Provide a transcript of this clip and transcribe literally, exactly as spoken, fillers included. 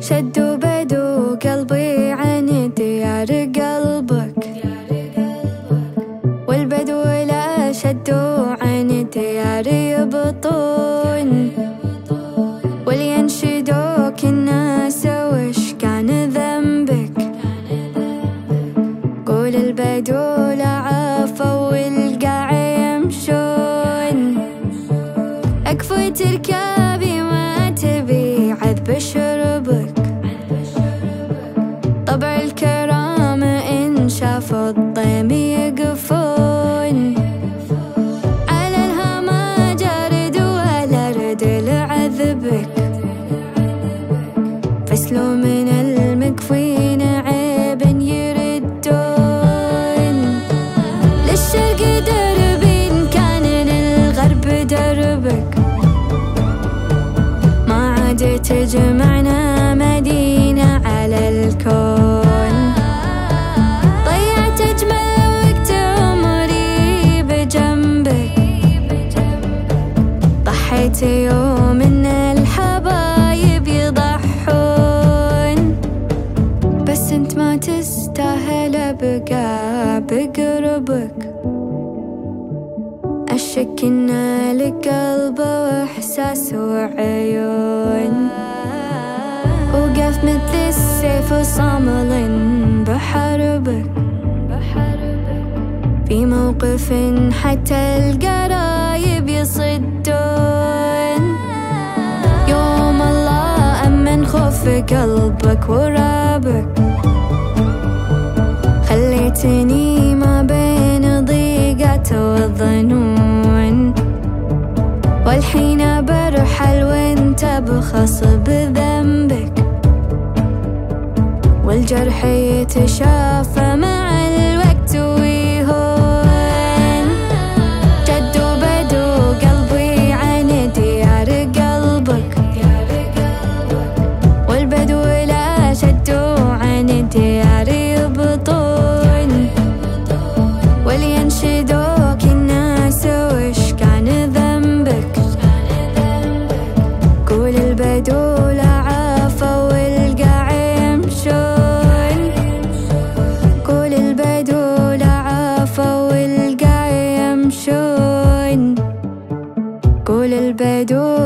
شدوا بدوا قلبي عن ديار قلبك، والبدو لا شدوا عن ديار يبطون، ولينشدوك الناس وش كان ذنبك. قول البدو لا عافوا والقاع يمشون، أكفو تركابي ما تبي عذب شربك. طبع الكرام إن شافوا الضيم يقفون، على الهما جارد والأرض لعذبك. فسلوا من المكفين عيب يردون، للشرق درب كان للغرب دربك. ما عاد تجمعنا مدينة على الكون، ضيعت أجمل وقت عمري بجنبك. ضحيت يوم إن الحبايب يضحون، بس انت ما تستاهل أبقى بقربك. أشك إن لك قلب وإحساس وعيون، وقف مثل السيف وصامل بحربك. في موقف حتى القرايب يصدون، يوم الله أمن خوف قلبك ورابك. خليتني ما بين ضيقات والظنون، والحين برحل وانت بخص بذنبك. والجرح يتشافى مع الوقت ويهون، جدوا بدوا قلبي عن ديار قلبك. والبدو لا شدوا عن ديار يبطون، ولينشدوك الناس وش كان ذنبك. قول البدو لا عافوا والقاع يمشون، قول البدو لا عافوا والقاع يمشون، قول البدو